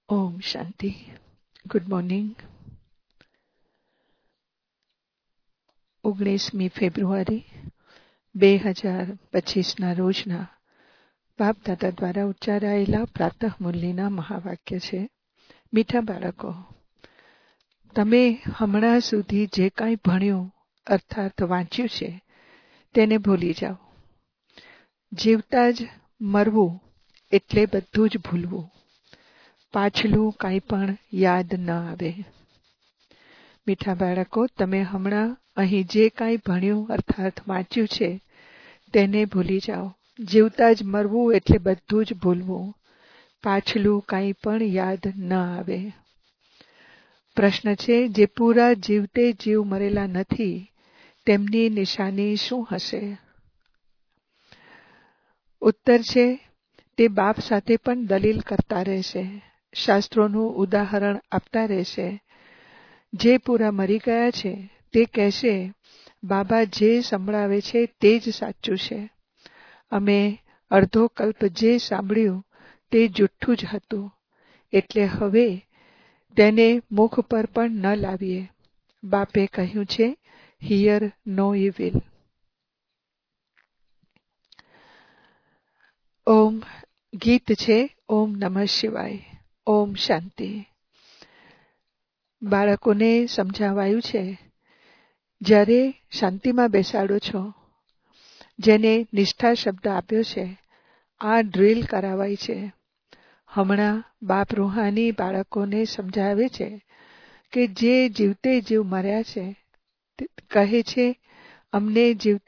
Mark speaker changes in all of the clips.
Speaker 1: ઓમ શાંતિ. Good morning. 19મી ફેબ્રુઆરી 2025ના રોજના બાપ દાદા દ્વારા ઉચ્ચારાયેલા પ્રાતઃ મુરલીના મહાવાક્ય છે. મીઠા બાળકો, તમે હમણાં સુધી જે કાંઈ ભણ્યું અર્થાત વાંચ્યું છે તેને ભૂલી જાઓ. જીવતા જ મરવું એટલે બધું જ ભૂલવું. પાછલું કાંઈ પણ યાદ ન આવે. મીઠા બાળકો, તમે હમણાં અહીં જે કાંઈ ભણ્યું અર્થાત વાંચ્યું છે તેને ભૂલી જાઓ. જીવતા જ મરવું એટલે બધું જ ભૂલવું. પાછલું કાંઈ પણ યાદ ન આવે. પ્રશ્ન છે, જે પૂરા જીવતે જીવ મરેલા નથી તેમની નિશાની શું હશે? ઉત્તર છે, તે બાપ સાથે પણ દલીલ કરતા રહેશે, શાસ્ત્રોનું ઉદાહરણ આપતા રહેશે. જે પૂરા મરી ગયા છે તે કહેશે, બાબા જે સંભળાવે છે તે જ સાચું છે. અમે અડધો કલ્પ જે સાંભળ્યું તે જુઠ્ઠું જ હતું, એટલે હવે તેને મુખ પર પણ ન લાવીએ. બાપે કહ્યું છે, હિયર નો ઇવિલ. ઓમ ગીત છે ઓમ નમઃ શિવાય. ઓમ શાંતિ. બાળકોને સમજાવાયું છે, જ્યારે શાંતિમાં બેસાડો છો, જેને નિષ્ઠા શબ્દ આપ્યો છે, આ ડ્રીલ કરાવાય છે. હમણાં બાપ રૂહાની બાળકોને સમજાવે છે કે જે જીવતે જીવ મર્યા છે કહે છે, અમે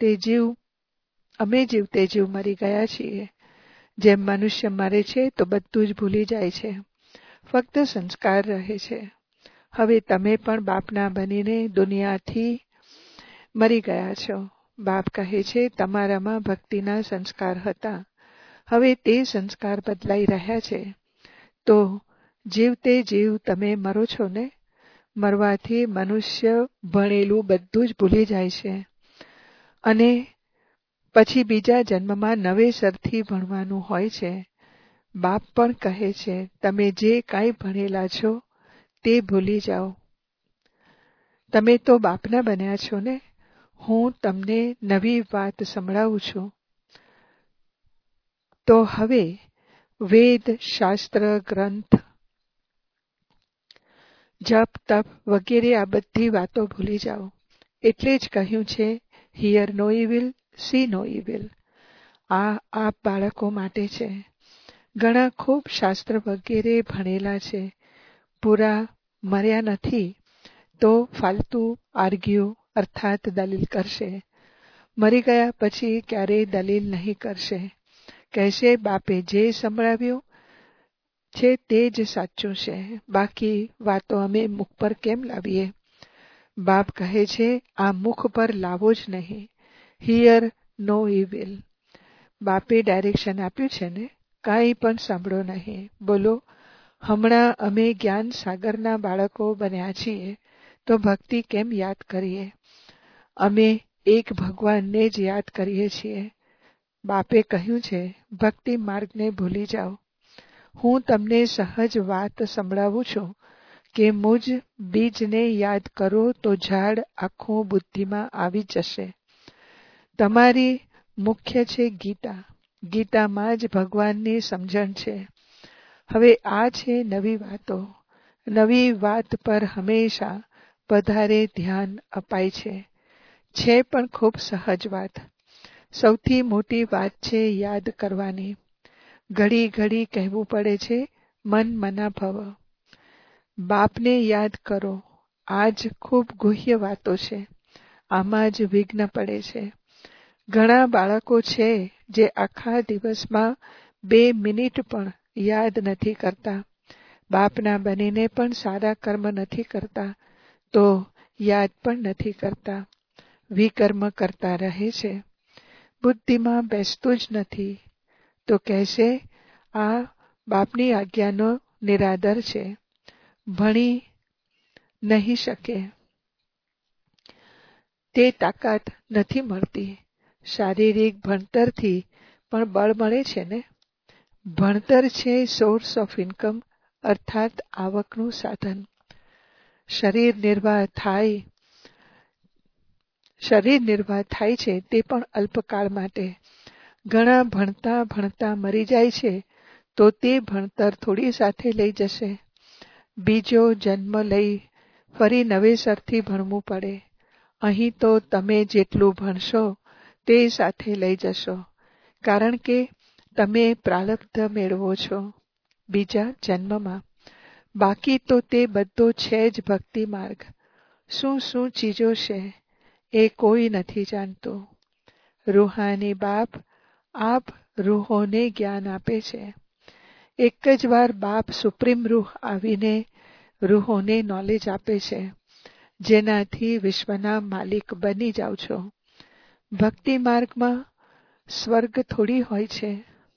Speaker 1: જીવતે જીવ મરી ગયા છીએ. જેમ મનુષ્ય મરે છે તો બધું જ ભૂલી જાય છે, ફક્ત સંસ્કાર રહે છે. હવે તમે પણ બાપના બનીને દુનિયાથી મરી ગયા છો. બાપ કહે છે, તમારામાં ભક્તિના સંસ્કાર હતા, હવે તે સંસ્કાર બદલાઈ રહ્યા છે. તો જીવતે જીવ તમે મરો છો ને? મરવાથી મનુષ્ય ભણેલું બધું જ ભૂલી જાય છે અને પછી બીજા જન્મમાં નવેસરથી ભણવાનું હોય છે. બાપ પણ કહે છે, તમે જે કાંઈ ભણેલા છો તે ભૂલી જાઓ. તમે તો બાપના બન્યા છો ને? હું તમને નવી વાત સંભળાવું છું. તો હવે વેદ, શાસ્ત્ર, ગ્રંથ, જપ, તપ વગેરે આ બધી વાતો ભૂલી જાઓ. એટલે જ કહ્યું છે, hear no evil, see no evil. આ આપ બાળકો માટે છે. ઘણા ખૂબ શાસ્ત્ર વગેરે ભણેલા છે, પૂરા મર્યા નથી તો ફાલતુ આર્ગ્યુ અર્થાત દલીલ કરશે. મરી ગયા પછી ક્યારેય દલીલ નહીં કરશે. કહેશે, બાપે જે સંભળાવ્યું છે તે જ સાચું છે, બાકી વાતો અમે મુખ પર કેમ લાવીએ? બાપ કહે છે, આ મુખ પર લાવો જ નહીં. Hear no evil. બાપે ડાયરેક્શન આપ્યું છે ને, કાંઈ પણ સાંભળો નહીં. બોલો, હમણાં અમે જ્ઞાન સાગરના બાળકો બન્યા છીએ તો ભક્તિ કેમ યાદ કરીએ? અમે એક ભગવાનને જ યાદ કરીએ છીએ. બાપે કહ્યું છે, ભક્તિ માર્ગને ભૂલી જાઓ. હું તમને સહજ વાત સંભળાવું છું કે મુજ બીજને યાદ કરો તો ઝાડ આખું બુદ્ધિમાં આવી જશે. તમારી મુખ્ય છે ગીતા. ગીતામાં જ ભગવાનની સમજણ છે. હવે આ છે નવી વાતો. નવી વાત પર હંમેશા વધારે ધ્યાન અપાય છે પણ ખૂબ સહજ વાત. સૌથી મોટી વાત છે યાદ કરવાની. ઘડી ઘડી કહેવું પડે છે, મન મના ભવ. બાપને યાદ કરો. આ જ ખૂબ ગુહ્ય વાતો છે. આમાં જ વિઘ્ન પડે છે. ઘણા બાળકો છે જે આખા દિવસમાં 2 મિનિટ પણ યાદ નથી કરતા. બાપના બનીને પણ સારા કર્મ નથી કરતા તો યાદ પણ નથી કરતા. વિકર્મ કરતા રહે છે. બુદ્ધિમાં બેસતું જ નથી. તો કહેશે, આ બાપની આજ્ઞાનો નિરાદર છે, ભણી નહીં શકે. તે તાકાત નથી મળતી. શારીરિક ભણતરથી પણ બળ મળે છે ને. ભણતર છે સોર્સ ઓફ ઇન્કમ અર્થાત આવકનું સાધન. શરીર નિર્વાહ થાય છે તે પણ અલ્પકાળ માટે. ઘણા ભણતા ભણતા મરી જાય છે તો તે ભણતર થોડી સાથે લઈ જશે. બીજો જન્મ લઈ ફરી નવેસરથી ભણવું પડે. અહીં તો તમે જેટલું ભણશો તે સાથે લઈ જશો, કારણ કે તમે પ્રારબ્ધ મેળવો છો બીજા જન્મમાં. બાકી તો તે બધો છે જ ભક્તિ માર્ગ. શું શું ચીજો છે એ કોઈ નથી જાણતું. રૂહાની બાપ આપ રૂહોને જ્ઞાન આપે છે. એક જ વાર બાપ સુપ્રીમ રૂહ આવીને રૂહોને નોલેજ આપે છે, જેનાથી વિશ્વના માલિક બની જાઓ છો. ભક્તિ માર્ગમાં સ્વર્ગ થોડી હોય છે.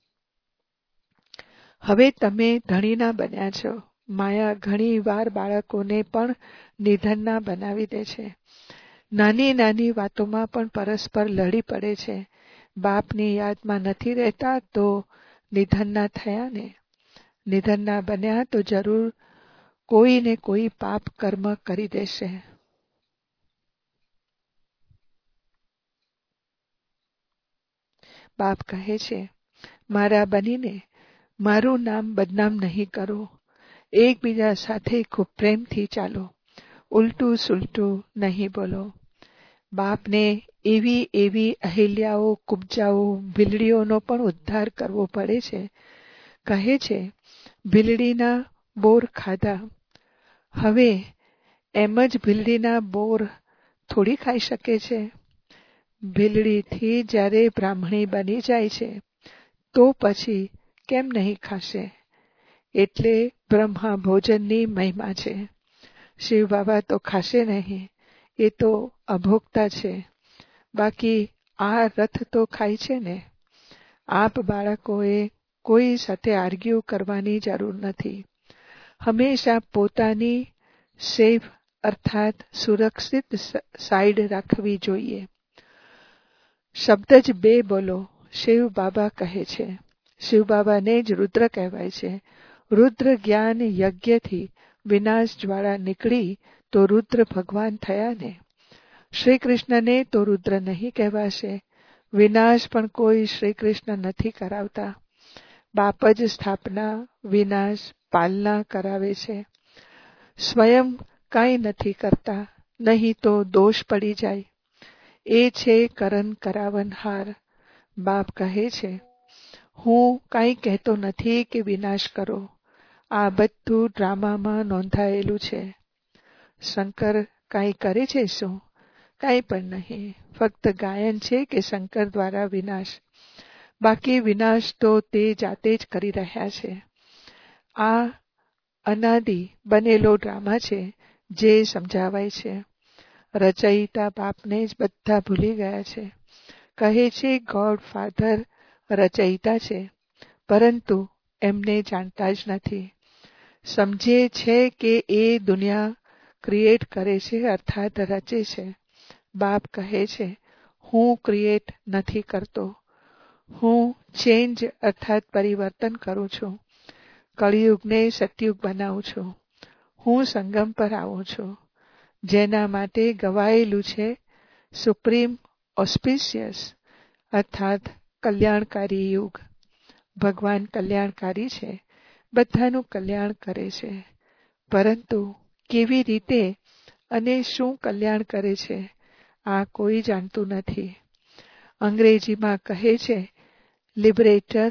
Speaker 1: હવે તમે ધણીના બન્યા છો. માયા ઘણી વાર બાળકોને પણ નિધનના બનાવી દે છે. નાની નાની વાતોમાં પણ પરસ્પર લડી પડે છે. બાપની યાદમાં નથી રહેતા તો નિધનના થયા ને. નિધનના બન્યા તો જરૂર કોઈ ને કોઈ પાપ કર્મ કરી દેશે. બાપ કહે છે, મારા બનીને મારું નામ બદનામ નહીં કરો. એકબીજા સાથે ખૂબ પ્રેમથી ચાલો. ઉલટું સુલટું નહીં બોલો. બાપને એવી એવી અહિલ્યાઓ, કુબજાઓ, ભીલડીઓનો પણ ઉદ્ધાર કરવો પડે છે. કહે છે, ભીલડીના બોર ખાધા. હવે એમ જ ભીલડીના બોર થોડી ખાઈ શકે છે. ભીલડીથી જ્યારે બ્રાહ્મણી બની જાય છે તો પછી કેમ નહીં ખાશે? એટલે બ્રહ્મા ભોજનની મહિમા છે. શિવ બાબા તો ખાશે નહીં, એ તો અભોક્તા છે. બાકી આ રથ તો ખાય છે ને. આપ બાળકોએ કોઈ સાથે આર્ગ્યુ કરવાની જરૂર નથી. હંમેશા પોતાની સેફ અર્થાત સુરક્ષિત સાઈડ રાખવી જોઈએ. શબ્દ જ બે બોલો. શિવ બાબા કહે છે. શિવ બાબાને જ રુદ્ર કહેવાય છે. રુદ્ર જ્ઞાન યજ્ઞથી વિનાશ જ્વાળા નીકળી તો રુદ્ર ભગવાન થયા ને. શ્રી કૃષ્ણને તો રુદ્ર નહીં કહેવાશે. વિનાશ પણ કોઈ શ્રી કૃષ્ણ નથી કરાવતા. બાપ જ સ્થાપના, વિનાશ, પાલના કરાવે છે. સ્વયં કાંઈ નથી કરતા, નહીં તો દોષ પડી જાય. એ છે કરન કરાવનહાર. બાપ કહે છે, હું કાંઈ કહેતો નથી કે વિનાશ કરો. આ બધું ડ્રામામાં નોંધાયેલું છે. શંકર કાંઈ કરે છે શું? કાંઈ પણ નહીં. ફક્ત ગાયન છે કે શંકર દ્વારા વિનાશ. બાકી વિનાશ તો તે જાતે જ કરી રહ્યા છે. આ અનાદિ બનેલો ડ્રામા છે જે સમજાવાય છે. રચયિતા બાપને જ બધા ભૂલી ગયા છે. કહે છે ગોડ ફાધર રચયિતા છે, પરંતુ એમને જાણતા જ નથી. સમજે છે કે એ દુનિયા ક્રિએટ કરે છે અર્થાત રચે છે. બાપ કહે છે, હું ક્રિએટ નથી કરતો. હું ચેન્જ અર્થાત પરિવર્તન કરું છું. કળિયુગને સતયુગ બનાવું છું. હું સંગમ પર આવું છું. જેના માટે ગવાયેલું છે સુપ્રીમ ઓસ્પિશિયસ અર્થાત કલ્યાણકારી યુગ. ભગવાન કલ્યાણકારી છે, બધાનું કલ્યાણ કરે છે. પરંતુ કેવી રીતે અને શું કલ્યાણ કરે છે આ કોઈ જાણતું નથી. અંગ્રેજીમાં કહે છે લિબરેટર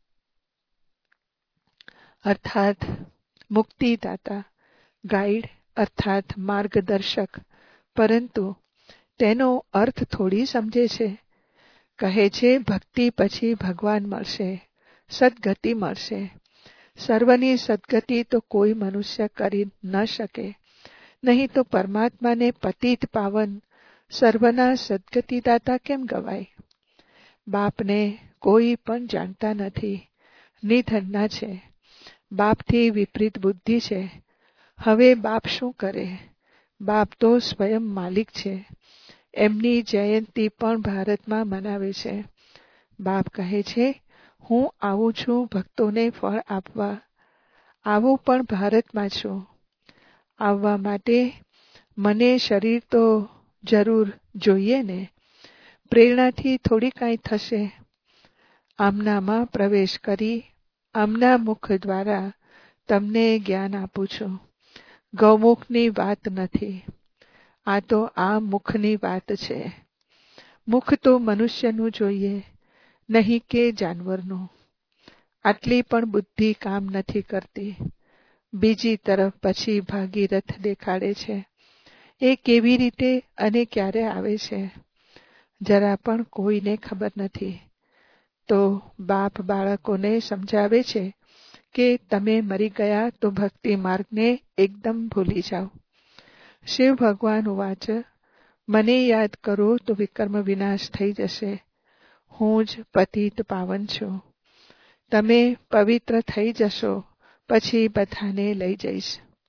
Speaker 1: અર્થાત મુક્તિદાતા, ગાઈડ અર્થાત માર્ગદર્શક, પરંતુ તેનો અર્થ થોડી સમજે છે. કહે છે ભક્તિ પછી ભગવાન મળશે, સદગતિ મળશે. સર્વની સદગતિ તો કોઈ મનુષ્ય કરી ન શકે, નહીં તો પરમાત્માને પતિત પાવન સર્વના સદગતિદાતા કેમ ગવાય? બાપને કોઈ પણ જાણતા નથી. નિધનના છે. બાપથી વિપરીત બુદ્ધિ છે. હવે બાપ શું કરે? બાપ તો સ્વયં માલિક છે. એમની જયંતી પણ ભારતમાં મનાવે છે. બાપ કહે છે, હું આવું છું ભક્તોને ફળ આપવા. આવું પણ ભારતમાં છું. આવવા માટે મને શરીર તો જરૂર જોઈએ ને. પ્રેરણાથી થોડી કાંઈ થશે. આમનામાં પ્રવેશ કરી આમના મુખ દ્વારા તમને જ્ઞાન આપું છું. ગૌમુખની વાત નથી. આ તો આ મુખની વાત છે. મુખ તો મનુષ્યનું જોઈએ, નહીં કે જાનવરનું. આટલી પણ બુદ્ધિ કામ નથી કરતી. બીજી તરફ પછી ભાગીરથ દેખાડે છે. એ કેવી રીતે અને ક્યારે આવે છે, જરા પણ કોઈને ખબર નથી. તો બાપ બાળકોને સમજાવે છે કે તમે મરી ગયા તો ભક્તિ માર્ગને એકદમ ભૂલી જાઓ. શિવ ભગવાન ઉવાચ, મને યાદ કરો તો વિકર્મ વિનાશ થઈ જશે. હું જ પતિત પાવન છું. તમે પવિત્ર થઈ જશો પછી બધાને લઈ જઈશ.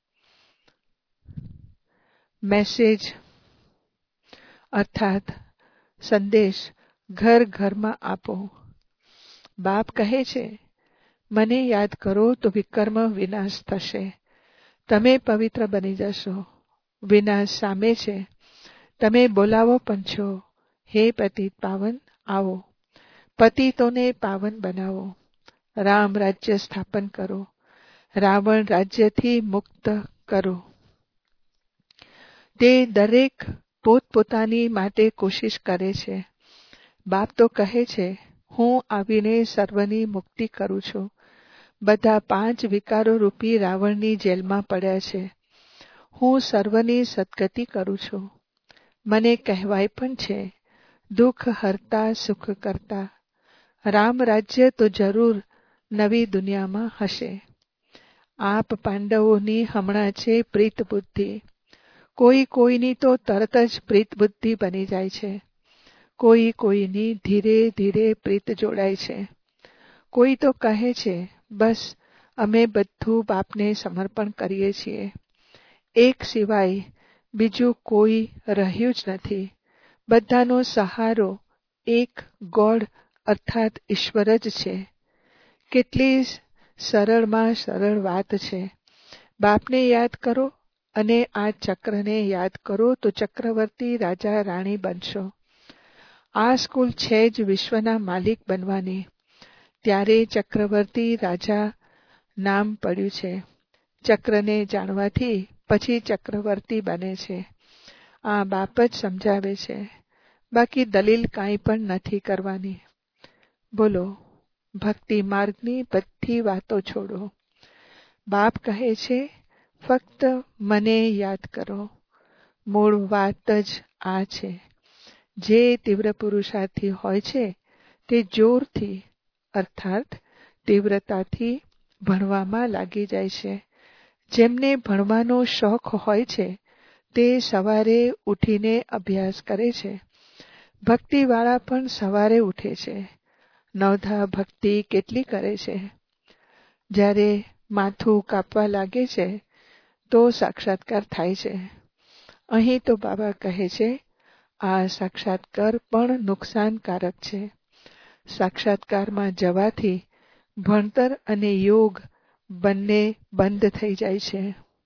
Speaker 1: મેસેજ અર્થાત સંદેશ ઘર ઘરમાં આપો. બાપ કહે છે, મને યાદ કરો તો વિકર્મ વિનાશ થશે. તમે પવિત્ર બની જશો. વિનાશ સામે છે. તમે બોલાવો પણ છો, હે પતિત પાવન આવો. પતિતોને પાવન બનાવો. રામ રાજ્ય સ્થાપન કરો. રાવણ રાજ્યથી મુક્ત કરો. તે દરેક પોતપોતાની માટે કોશિશ કરે છે. બાપ તો કહે છે, હું આવીને સર્વની મુક્તિ કરું છું. બધા 5 વિકારો રૂપી રાવણની જેલમાં પડ્યા છે. હું સર્વની સદગતિ કરું છું. મને કહેવાય પણ છે, દુઃખ હરતા સુખ કરતા. રામ રાજ્ય તો જરૂર નવી દુનિયામાં હશે. આપ પાંડવોની હમણાં છે પ્રીત બુદ્ધિ. કોઈ કોઈની તો તરત જ પ્રીત બુદ્ધિ બની જાય છે. કોઈ કોઈની ધીરે ધીરે પ્રીત જોડાય છે. કોઈ તો કહે છે, બસ અમે બધું બાપને સમર્પણ કરીએ છીએ. એક સિવાય બીજું કોઈ રહ્યું જ નથી. બધાનો સહારો એક ગોડ અર્થાત ઈશ્વર જ છે. કેટલી સરળમાં સરળ વાત છે. બાપને યાદ કરો અને આ ચક્રને યાદ કરો તો ચક્રવર્તી રાજા રાણી બનશો. આ સ્કૂલ છે જ વિશ્વના માલિક બનવાની. ત્યારે ચક્રવર્તી રાજા નામ પડ્યું છે. ચક્રને જાણવાથી પછી ચક્રવર્તી બને છે. આ બાપ જ સમજાવે છે. બાકી દલીલ કાંઈ પણ નથી કરવાની. બોલો, ભક્તિ માર્ગની બધી વાતો છોડો. બાપ કહે છે, ફક્ત મને યાદ કરો. મૂળ વાત જ આ છે. જે તીવ્ર પુરુષાર્થી હોય છે તે જોરથી અર્થાત તીવ્રતાથી ભણવામાં લાગી જાય છે. જેમને ભણવાનો શોખ હોય છે તે સવારે ઉઠીને અભ્યાસ કરે છે. ભક્તિવાળા પણ સવારે ઉઠે છે. નવધા ભક્તિ કેટલી કરે છે. જ્યારે માથું કાપવા લાગે છે તો સાક્ષાત્કાર થાય છે. અહીં તો બાબા કહે છે, આ સાક્ષાત્કાર પણ નુકસાનકારક છે. સાક્ષાત્કારમાં જવાથી ભણતર અને યોગ બંને બંધ થઈ જાય છે.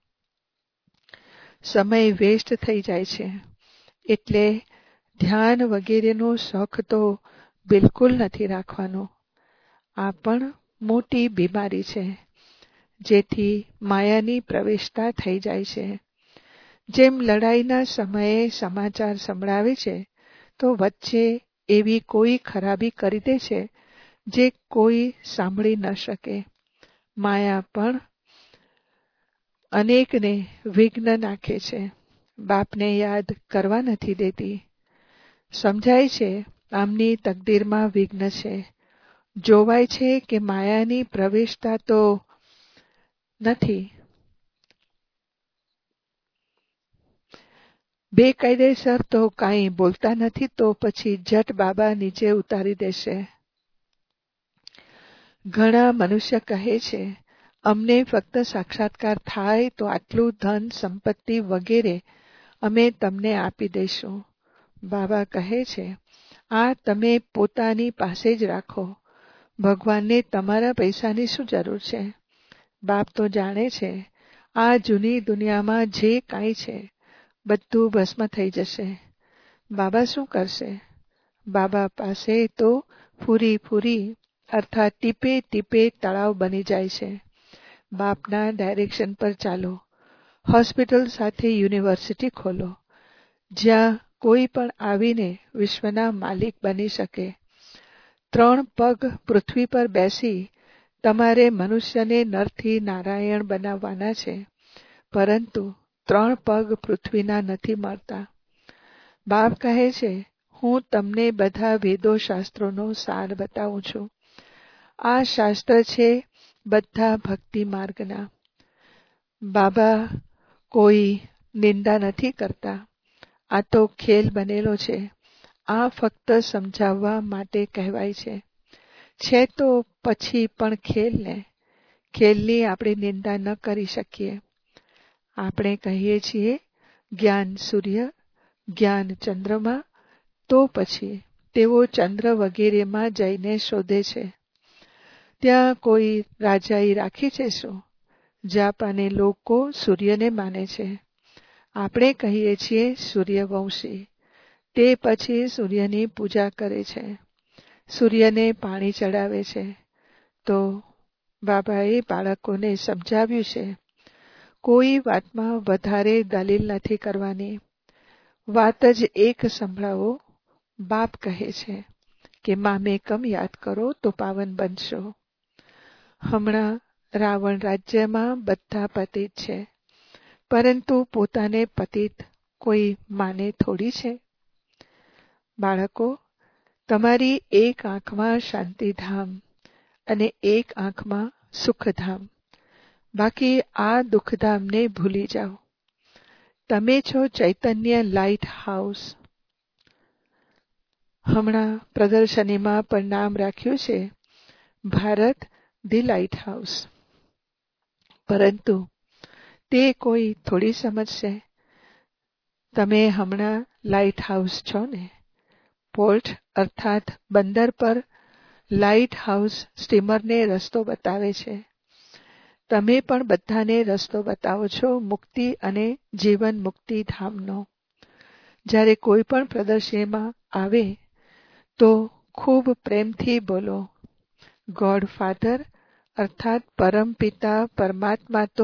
Speaker 1: સમય વેસ્ટ થઈ જાય છે. એટલે ધ્યાન વગેરેનો શોખ તો બિલકુલ નથી રાખવાનો. આ પણ મોટી બીમારી છે. જેથી માયાની પ્રવેશતા થઈ જાય છે. જેમ લડાઈના સમયે સમાચાર સંભળાવે છે તો વચ્ચે એવી કોઈ ખરાબી કરી દે છે જે કોઈ સાંભળી ન શકે. માયા પણ અનેકને વિઘ્ન નાખે છે. બાપને યાદ કરવા નથી દેતી. સમજાય છે આમની તકદીરમાં વિઘ્ન છે. જોવાય છે કે માયાની પ્રવેશતા તો નથી. બેકાયદેસર તો કાંઈ બોલતા નથી તો પછી જટ બાબા નીચે ઉતારી દેશે. ઘણા મનુષ્ય કહે છે, અમને ફક્ત સાક્ષાત્કાર થાય તો આટલું ધન સંપત્તિ વગેરે અમે તમને આપી દઈશું. બાબા કહે છે, આ તમે પોતાની પાસે જ રાખો. ભગવાનને તમારા પૈસાની શું જરૂર છે? બાપ તો જાણે છે આ જૂની દુનિયામાં જે કાંઈ છે બધું ભસ્મ થઈ જશે. બાબા શું કરશે? બાબા પાસે તો ફૂરી અર્થાત ટીપે ટીપે તળાવ બની જાય છે. બાપના ડાયરેક્શન પર ચાલો. હોસ્પિટલ સાથે યુનિવર્સિટી ખોલો, જ્યાં કોઈ પણ આવીને વિશ્વના માલિક બની શકે. 3 પગ પૃથ્વી પર બેસી તમારે મનુષ્યને નરથી નારાયણ બનાવવાના છે, પરંતુ 3 પગ પૃથ્વીના નથી મળતા. બાપ કહે છે, હું તમને બધા વેદો શાસ્ત્રોનો સાર બતાવું છું. આ શાસ્ત્ર છે બધા ભક્તિ માર્ગના. બાબા કોઈ નિંદા નથી કરતા. આ તો ખેલ બનેલો છે. આ ફક્ત સમજાવવા માટે કહેવાય છે તો પછી પણ ખેલ ને. ખેલની આપણે નિંદા ન કરી શકીએ. આપણે કહીએ છીએ જ્ઞાન સૂર્ય, જ્ઞાન ચંદ્રમા, તો પછી તેઓ ચંદ્ર વગેરેમાં જઈને શોધે છે. ત્યાં કોઈ રાજાઈ રાખી છે શું? જાપાને લોકો સૂર્યને માને છે. આપણે કહીએ છીએ સૂર્યવંશી. તે પછી સૂર્યની પૂજા કરે છે, સૂર્યને પાણી ચડાવે છે. તો બાબાએ બાળકોને સમજાવ્યું છે, કોઈ વાતમાં વધારે દલીલ નથી કરવાની. વાત જ એક સંભળાવો. બાપ કહે છે કે મામેકમ યાદ કરો તો પાવન બનશો. હમણાં રાવણ રાજ્યમાં બધા પતિત છે, પરંતુ પોતાને પતિત કોઈ માને થોડી છે. બાળકો, તમારી એક આંખમાં શાંતિધામ અને એક આંખમાં સુખધામ. બાકી આ દુઃખધામને ભૂલી જાઓ. તમે છો ચૈતન્ય લાઇટ હાઉસ. હમણાં પ્રદર્શનીમાં પણ નામ રાખ્યું છે ભારત ધી લાઇટ હાઉસ. પરંતુ તે કોઈ થોડી સમજશે. તમે હમણાં લાઇટ હાઉસ છો ને. પોર્ટ અર્થાત બંદર પર લાઇટ હાઉસ સ્ટીમરને રસ્તો બતાવે છે. તમે પણ બધાને રસ્તો બતાવો છો મુક્તિ અને જીવન મુક્તિ ધામનો. જ્યારે કોઈ પણ પ્રદર્શનીમાં આવે તો ખૂબ પ્રેમથી બોલો, ગોડ ફાધર અર્થાત પરમપિતા પરમાત્મા તો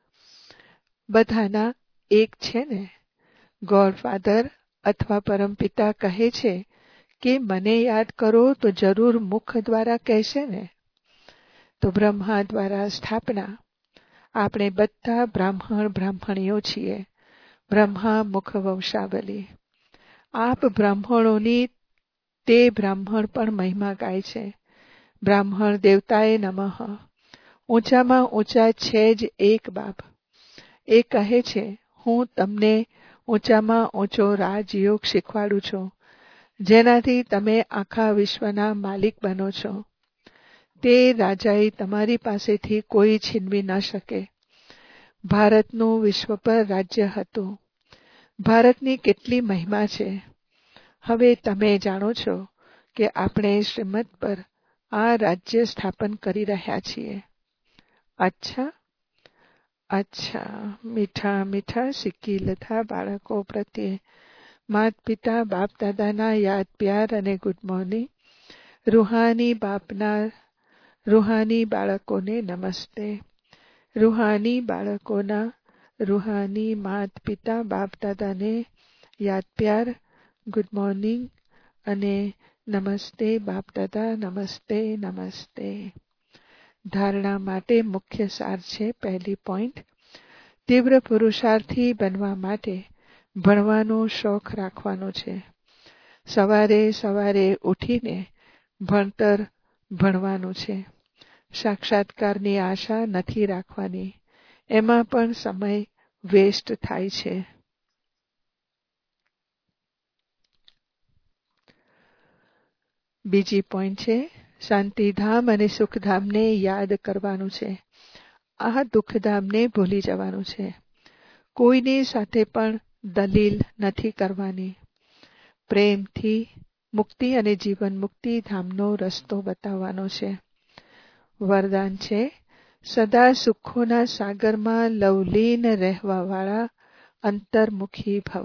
Speaker 1: બધાના એક છે ને. ગોડ ફાધર અથવા પરમપિતા કહે છે કે મને યાદ કરો તો જરૂર મુખ દ્વારા કહેશે ને. તો બ્રહ્મા દ્વારા સ્થાપના. આપણે બધા બ્રાહ્મણીઓ છીએ. બ્રહ્મા મુખ વંશાવલી. આપ બ્રાહ્મણોની તે બ્રાહ્મણ પણ મહિમા ગાય છે. બ્રાહ્મણ દેવતાએ નમઃ. ઊંચામાં ઊંચા છે જ એક બાપ. એ કહે છે હું તમને ઊંચામાં ઊંચો રાજયોગ શીખવાડું છું, જેનાથી તમે આખા વિશ્વના માલિક બનો છો. તે રાજાઈ તમારી પાસેથી કોઈ છીનવી ન શકે. ભારતનું વિશ્વ પર રાજ્ય હતું. ભારતની કેટલી મહિમા છે. હવે તમે જાણો છો કે આપણે શ્રીમત પર આ રાજ્ય સ્થાપન કરી રહ્યા છીએ. અચ્છા. મીઠા મીઠા સિક્કી લતા બાળકો પ્રત્યે માત પિતા બાપ દાદાના યાદ પ્યાર અને ગુડ મોર્નિંગ. રૂહાની બાળકોને નમસ્તે. રૂહાની બાળકોના રૂહાની માત પિતા બાપ દાદાને યાદ પ્યાર, ગુડ મોર્નિંગ અને નમસ્તે બાપ દાદા. નમસ્તે નમસ્તે. ધારણા માટે મુખ્ય સાર છે. પહેલી પોઈન્ટ, તીવ્ર પુરુષાર્થી બનવા માટે ભણવાનો શોખ રાખવાનો છે. સવારે ઉઠીને ભણતર ભણવાનું છે. સાક્ષાત્કારની આશા નથી રાખવાની. એમાં પણ સમય વેસ્ટ થાય છે. બીજી પોઈન્ટ છે, શાંતિધામ અને સુખધામને યાદ કરવાનું છે. આ દુઃખધામને ભૂલી જવાનું છે. કોઈની સાથે પણ દલીલ નથી કરવાની. પ્રેમથી મુક્તિ અને જીવન મુક્તિ ધામનો રસ્તો બતાવવાનો છે. વરદાન છે, સદા સુખોના સાગરમાં લવલીન રહેવાવાળા અંતર્મુખી ભવ.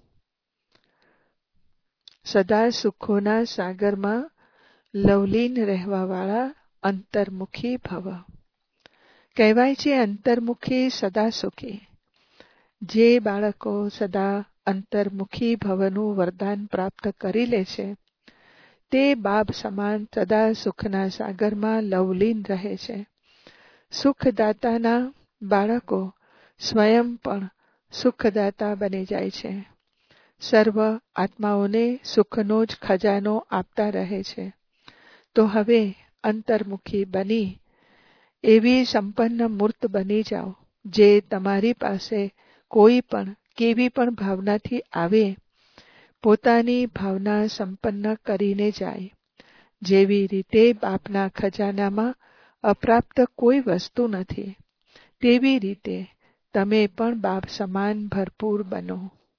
Speaker 1: સદા સુખોના સાગરમાં લવલીન રહેવાવાળા અંતર્મુખી ભવ. કહેવાય છે અંતર્મુખી સદા સુખી. જે બાળકો સદા અંતર્મુખી ભવનું વરદાન પ્રાપ્ત કરી લે છે તે બાપ સમાન સદા સુખના સાગરમાં લવલીન રહે છે. સુખદાતાના બાળકો સ્વયં પણ સુખદાતા બની જાય છે. સર્વ આત્માઓને સુખનો જ ખજાનો આપતા રહે છે. તો હવે અંતર્મુખી બની એવી સંપન્ન મૂર્ત બની જાઓ, જે તમારી પાસે કોઈ પણ કેવી પણ ભાવનાથી આવે પોતાની ભાવના સંપન્ન કરીને જાય. જેવી રીતે બાપના ખજાનામાં અપ્રાપ્ત કોઈ વસ્તુ નથી, તેવી રીતે તમે પણ બાપ સમાન ભરપૂર બનો.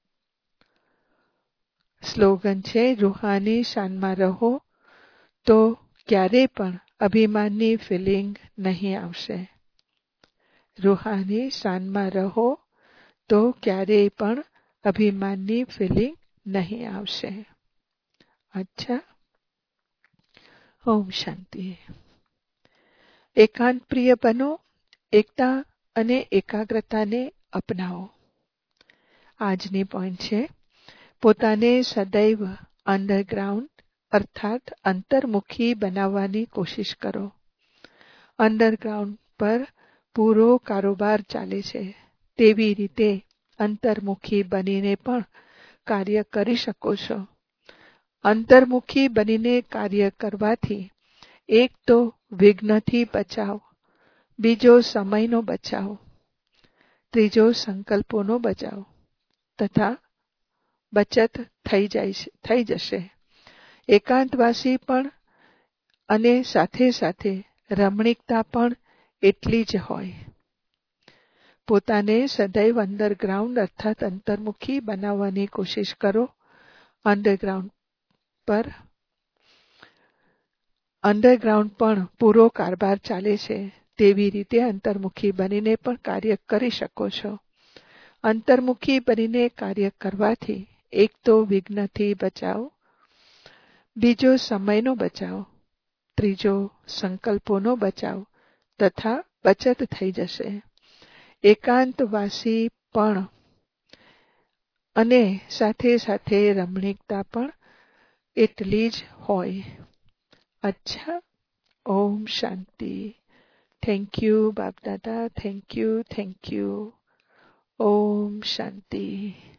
Speaker 1: સ્લોગન છે, રૂહાની શાનમાં રહો તો ક્યારે પણ અભિમાનની ફિલિંગ નહીં આવશે. રૂહાની શાનમાં રહો તો ક્યારેય પણ અભિમાનની ફિલિંગ નહીં આવશે. અચ્છા, ઓમ શાંતિ. એકાંત પ્રિય બનો, એકતા અને એકાગ્રતાને અપનાવો. આજની પોઈન્ટ છે, પોતાને સદૈવ અંડરગ્રાઉન્ડ અર્થાત અંતર્મુખી બનાવવાની કોશિશ કરો. અંડરગ્રાઉન્ડ પર પૂરો કારોબાર ચાલે છે, તેવી રીતે અંતર્મુખી બનીને પણ કાર્ય કરી શકો છો. અંતર્મુખી બનીને કાર્ય કરવાથી એક તો વિઘ્નથી બચાવ, બીજો સમયનો બચાવ, ત્રીજો સંકલ્પોનો બચાવ તથા બચત થઈ જશે. એકાંતવાસી પણ અને સાથે સાથે રમણીકતા પણ એટલી જ હોય. પોતાને સદૈવ અંડરગ્રાઉન્ડ અર્થાત અંતર્મુખી બનાવવાની કોશિશ કરો. અંડરગ્રાઉન્ડ પણ પૂરો કારભાર ચાલે છે, તેવી રીતે અંતર્મુખી બનીને પણ કાર્ય કરી શકો છો. અંતર્મુખી બનીને કાર્ય કરવાથી એક તો વિઘ્નથી બચાવ, બીજો સમયનો બચાવ, ત્રીજો સંકલ્પોનો બચાવ તથા બચત થઈ જશે. એકાંતવાસી પણ અને સાથે સાથે રમણીકતા પણ એટલી જ હોય. અચ્છા, ઓમ શાંતિ. થેન્ક યુ બાપ દાદા, થેન્ક યુ. Om Shanti.